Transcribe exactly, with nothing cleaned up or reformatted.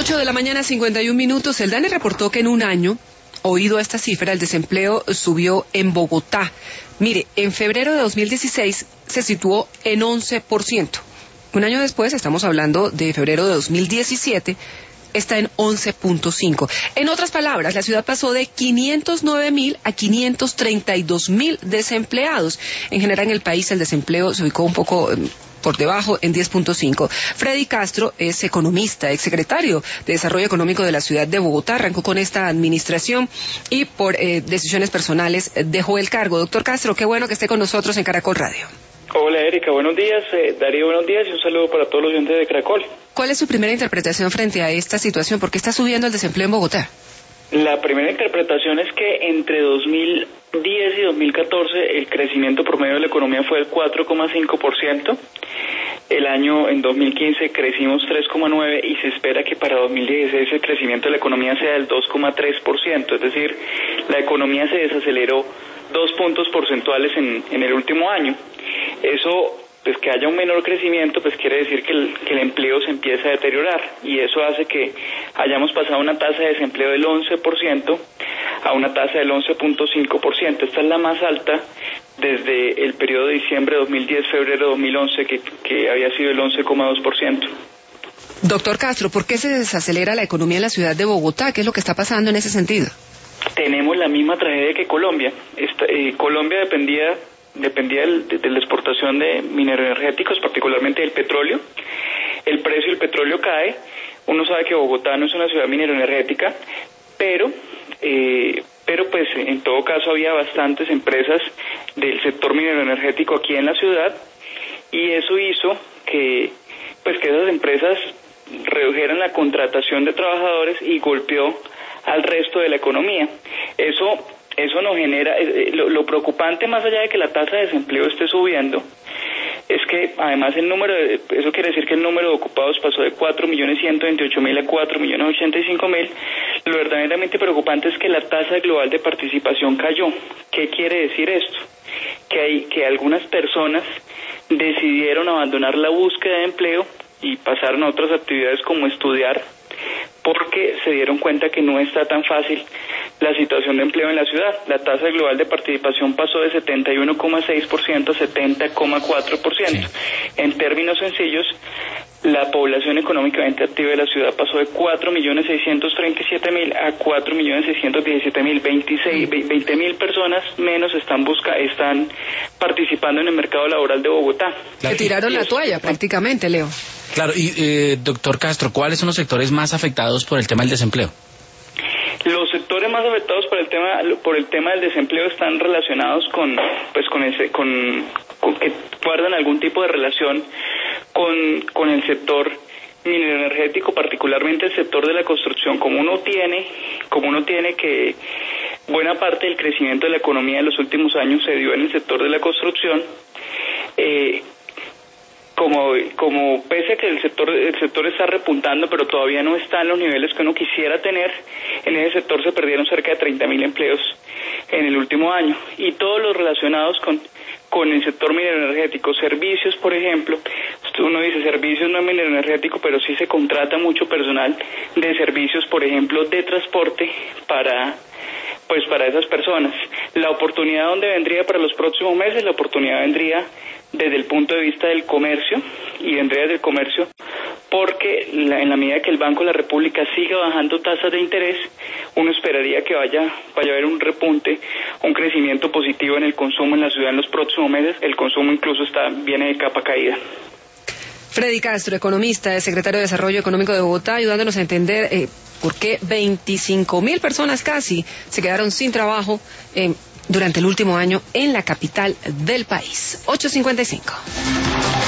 ocho de la mañana, cincuenta y un minutos. El DANE reportó que en un año, oído a esta cifra, el desempleo subió en Bogotá. Mire, en febrero de dos mil dieciséis se situó en once por ciento. Un año después, estamos hablando de febrero de dos mil diecisiete, está en once punto cinco. En otras palabras, la ciudad pasó de quinientos nueve mil a quinientos treinta y dos mil desempleados. En general, en el país el desempleo se ubicó un poco eh, por debajo, en diez punto cinco. Freddy Castro es economista, exsecretario de Desarrollo Económico de la ciudad de Bogotá. Arrancó con esta administración y por eh, decisiones personales dejó el cargo. Doctor Castro, qué bueno que esté con nosotros en Caracol Radio. Hola Erika, buenos días. Eh, Darío, buenos días y un saludo para todos los oyentes de Caracol. ¿Cuál es su primera interpretación frente a esta situación? ¿Por qué está subiendo el desempleo en Bogotá? La primera interpretación es que entre dos mil diez y dos mil catorce el crecimiento promedio de la economía fue del cuatro coma cinco por ciento. El año en dos mil quince crecimos tres coma nueve por ciento y se espera que para dos mil dieciséis el crecimiento de la economía sea del dos coma tres por ciento. Es decir, la economía se desaceleró dos puntos porcentuales en, en el último año. Eso, pues que haya un menor crecimiento, pues quiere decir que el, que el empleo se empieza a deteriorar y eso hace que hayamos pasado una tasa de desempleo del once por ciento a una tasa del once punto cinco por ciento. Esta es la más alta desde el periodo de diciembre de dos mil diez, febrero de dos mil once, que, que había sido el once coma dos por ciento. Doctor Castro, ¿por qué se desacelera la economía en la ciudad de Bogotá? ¿Qué es lo que está pasando en ese sentido? Tenemos la misma tragedia que Colombia. Esta, eh, Colombia dependía dependía del, de, de la exportación de mineros energéticos, particularmente del petróleo. El precio del petróleo cae. Uno sabe que Bogotá no es una ciudad mineroenergética, pero eh, pero pues en todo caso había bastantes empresas del sector mineroenergético aquí en la ciudad y eso hizo que pues que esas empresas redujeran la contratación de trabajadores y golpeó al resto de la economía. Eso Eso nos genera, eh, lo, lo preocupante más allá de que la tasa de desempleo esté subiendo, es que además el número, de, eso quiere decir que el número de ocupados pasó de cuatro millones ciento veintiocho mil a cuatro millones ochenta y cinco mil. Lo verdaderamente preocupante es que la tasa global de participación cayó. ¿Qué quiere decir esto? Que hay, que algunas personas decidieron abandonar la búsqueda de empleo y pasaron a otras actividades como estudiar, porque se dieron cuenta que no está tan fácil la situación de empleo en la ciudad. La tasa global de participación pasó de setenta y uno coma seis por ciento a setenta coma cuatro por ciento. Sí. En términos sencillos, la población económicamente activa de la ciudad pasó de cuatro millones seiscientos treinta y siete mil a cuatro millones seiscientos diecisiete mil. veinte mil personas menos están busca están participando en el mercado laboral de Bogotá. Se tiraron la toalla prácticamente, Leo. Claro, y eh, doctor Castro, ¿cuáles son los sectores más afectados por el tema del desempleo? Los sectores más afectados por el tema por el tema del desempleo están relacionados con pues con ese con, con que guardan algún tipo de relación con con el sector mineroenergético, particularmente el sector de la construcción. Como uno tiene como uno tiene que buena parte del crecimiento de la economía de los últimos años se dio en el sector de la construcción. Eh, Como, como pese a que el sector el sector está repuntando, pero todavía no está en los niveles que uno quisiera tener, en ese sector se perdieron cerca de treinta mil empleos en el último año. Y todos los relacionados con, con el sector mineroenergético, servicios, por ejemplo, uno dice servicios no es mineroenergético, pero sí se contrata mucho personal de servicios, por ejemplo, de transporte para... pues para esas personas. La oportunidad donde vendría para los próximos meses, la oportunidad vendría desde el punto de vista del comercio, y vendría desde el comercio porque la, en la medida que el Banco de la República siga bajando tasas de interés, uno esperaría que vaya, vaya a haber un repunte, un crecimiento positivo en el consumo en la ciudad en los próximos meses. El consumo incluso está viene de capa caída. Freddy Castro, economista, secretario de Desarrollo Económico de Bogotá, ayudándonos a entender eh, por qué veinticinco mil personas casi se quedaron sin trabajo eh, durante el último año en la capital del país. ocho cincuenta y cinco.